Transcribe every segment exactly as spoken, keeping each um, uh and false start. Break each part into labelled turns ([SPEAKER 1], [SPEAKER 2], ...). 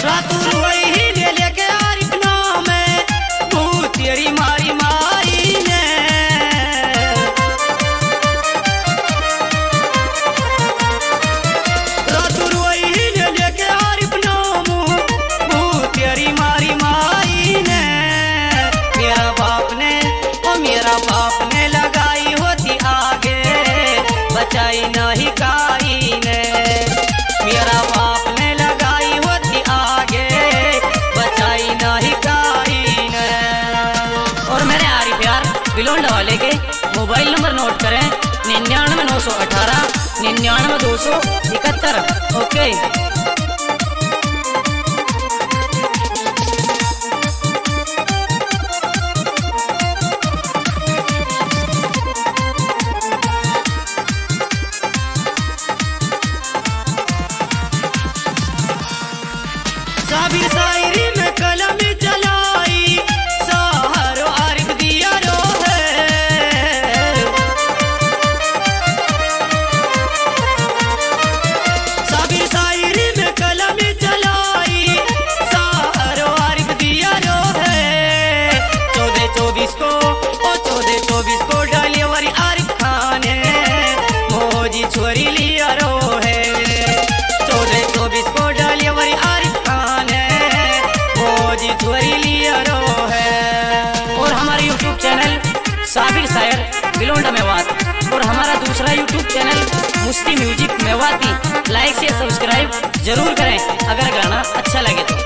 [SPEAKER 1] रातू वही ले लेके आरिफ नाम है भूत तेरी मारी मारी ने रातू वही ले लेके आरिफ नाम भूत तेरी मारी मारी ने मेरा बाप ने ओ मेरा बाप ने लगाई होती आगे बचाई नहीं काई ने मेरा बाप ने लगाई होती आगे बचाई नहीं काई ने। और मेरे आरिफ यार बिलोंडा वाले के मोबाइल नंबर नोट करें निन्यानवे नौ सौ अठारह निन्यानवे दो सौ इकहत्तर। ओके साबिर शायरी में कलम चलाई सहारो आरिफ दिया रो है साबिर शायरी में कलम चलाई सहारो आरिफ दिया रो है चौदह चौबीस को ओ चौदह चौबीस को डिलीवरी आरिफ खान है मोजी छोरी लिया रो है चौदह चौबीस को डिलीवरी आरिफ छोरी लिया रो है। और हमारा यूट्यूब चैनल साबिर शायर बिलोंडा मेवात और हमारा दूसरा YouTube channel Musti Music Mewati like से सब्सक्राइब जरूर करें अगर गाना अच्छा लगे तो।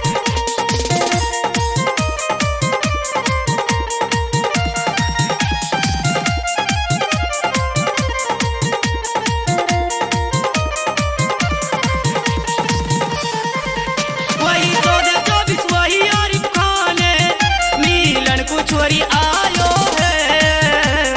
[SPEAKER 1] छोरी आयो है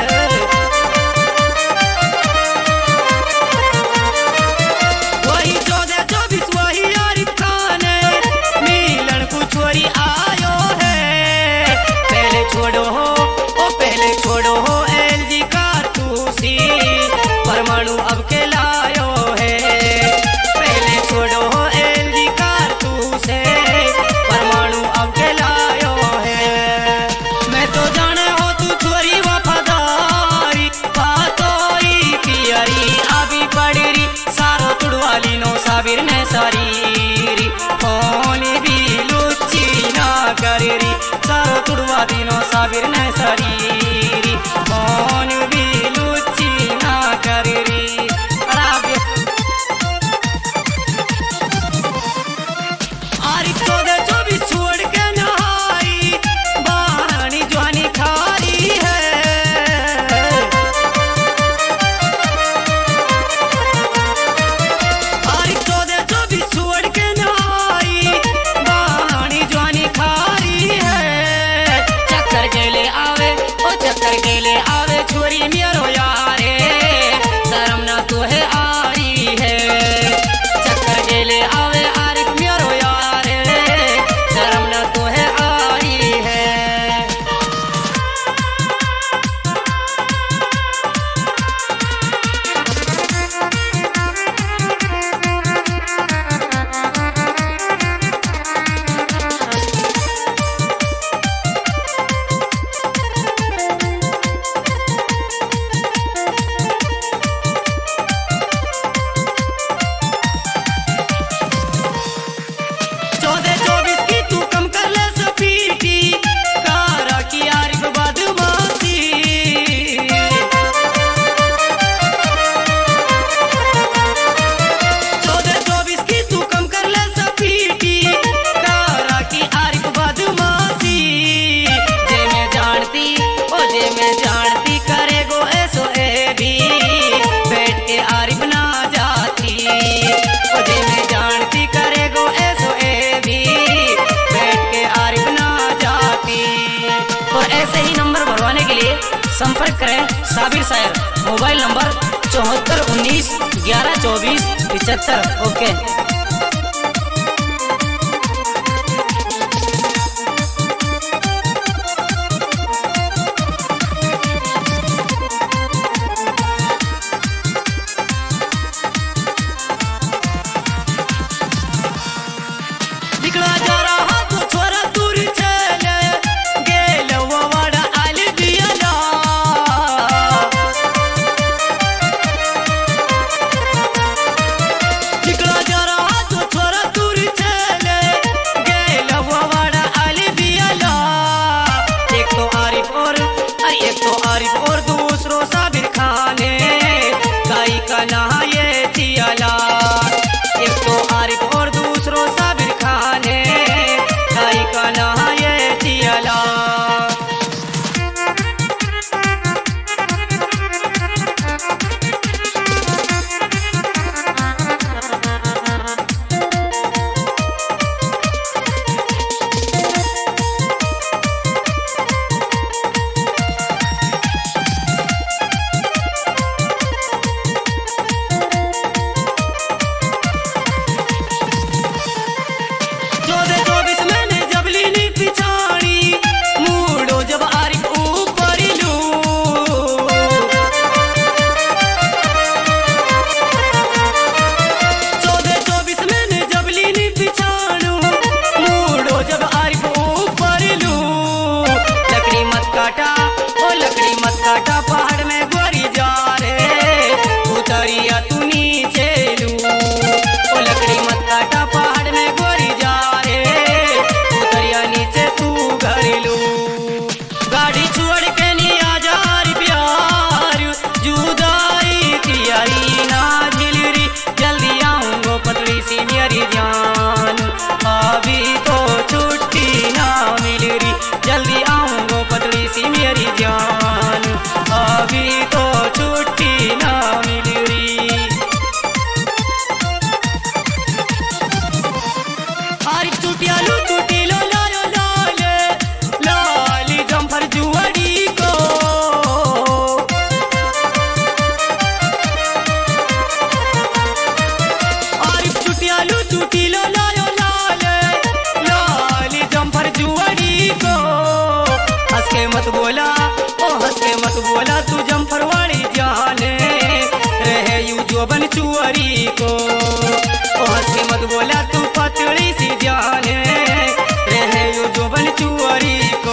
[SPEAKER 1] वही चौदह चौबीस वही आरिफ खान है मिलन को छोरी आयो है पहले छोड़ो हो ओ पहले छोड़ो हो एलजी कारतूसी परमाणु अब के लायो है पहले छोड़ो हो एलजी कारतूस है परमाणु अब के लायो है। तो जाने हो तू छोरी वफादारी बातोई पियरी अभी पड़री सारो तुड़वाली नो साबिर ने सारी फोन भी लुच्ची ना करेरी सारो तुड़वाली नो साबिर ने सारी फोन भी लुच्ची ना करेरी। आरिफ चौदह चौबीस छोड़ के नहाई बानी जवानी खारी है आरिफ चौदह चौबीस छोड़ के नहाई बानी जवानी खारी है चक्कर गेले आवे ओ चक्कर गेले आवे छोरी मेरो यारे शर्म ना तो है आई है चक्कर गेले आवे आरिफ मेरो यारे शर्म ना तो है आई है। चौदह चौबीस की तू कम कर ले सपीटी कारा की आरिफ बदमाशी चौदह चौबीस की तू कम कर ले सपीटी कारा की आरिफ बदमाशी जे मैं जानती ओ जे मैं जानती करे गो ऐसो ए भी बैठ के आरिफ ना जाती ओ जे मैं जानती करे गो ऐसो ए भी बैठ के आरिफ ना जाती। और ऐसे ही नंबर भरवाने के लिए संपर्क करें साबिर शायर मोबाइल नंबर चौहत्तर उन्नीस ग्यारह चौबीस पिछहत्तर। ओके मत बोला तू जमफरवाड़ी जाने रहे यू जोबन चुअरी को। ओ हंस के मत बोला तू पतली सी जाने रहे यू जोबन चुअरी को।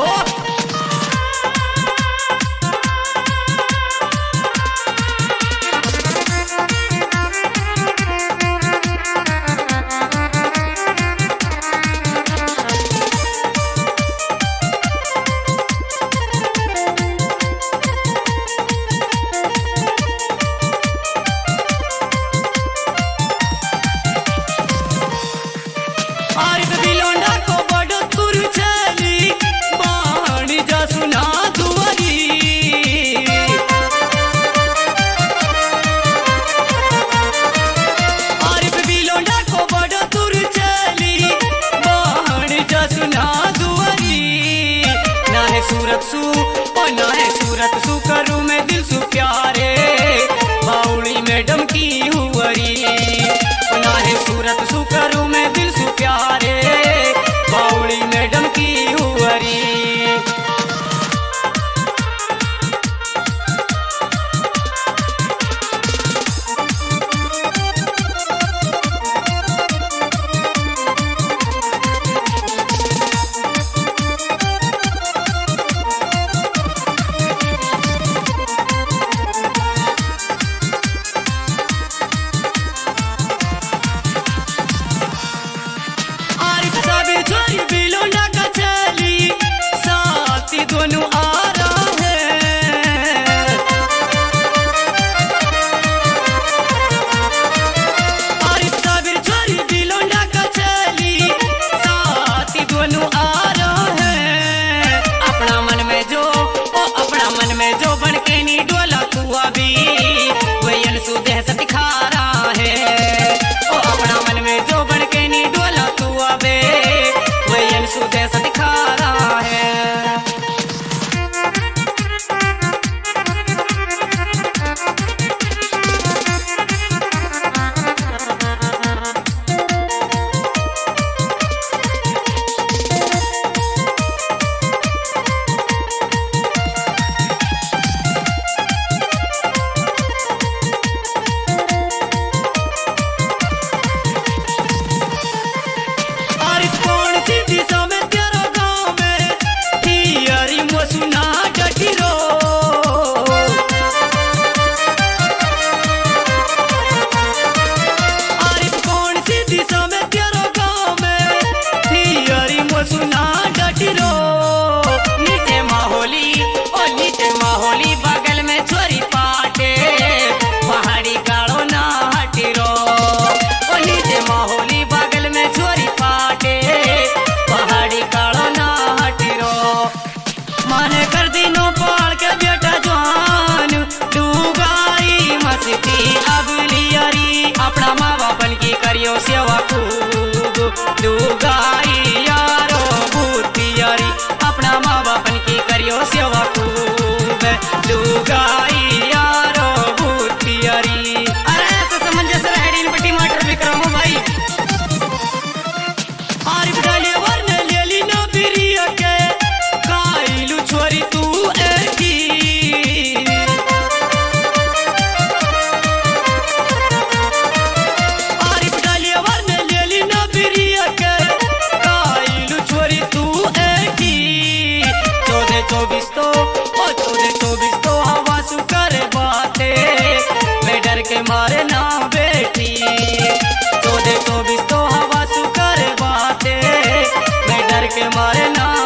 [SPEAKER 1] सूरत सू ओ ना है सूरत सू करूँ मैं दिल सू प्यारे बाउली मैडम की हुवरी। ओ ना है सूरत सू करूँ मैं दिल सू प्यारे बाउली मैडम की हुवरी। दोनों आ रहा है आरिफ साबिर छोरी बिलोंडा का चली साथी दोनों आ रहा है। अपना मन में जो ओ अपना मन में जो बन के नी डोला तू अभी वही सुदेह से दिखा रहा है। ओ अपना मन में जो बन के नी डोला तू अबे वही सुदेह से दिखा रहा है। नीचे माहौली ओ नीचे माहौली बगल में छोरी पाटे पहाड़ी गाड़ो ना हटिरो। ओ नीचे माहौली बगल में छोरी पाटे पहाड़ी गाड़ो ना हटिरो। माने कर दिनों पाल के बेटा जवान डूगाई मस्ती अबलियारी अपना माँ बापन की करियो सेवा खूब डूगाई यारो भूतियारी अपना माँ बापन की करियो सेवा खूब डूगाई यारो भूतियारी। अरे ऐसे समंजस रहेड़ी इन पट्टी मटर विक्रम भाई आरिफ डाले वरने लेली ना बिरिया के काइलू छोरी तू एकी। आरिफ डाले वरने लेली ना बिरिया के काइलू छोरी तू एकी। चौदह चौबीस तो ओ चौदह चौबीस तो हवा सुकर बाते मैं डर के मारे ना बेटी। चौदह चौबीस तो हवा सुकर बाते मैं डर के मारे ना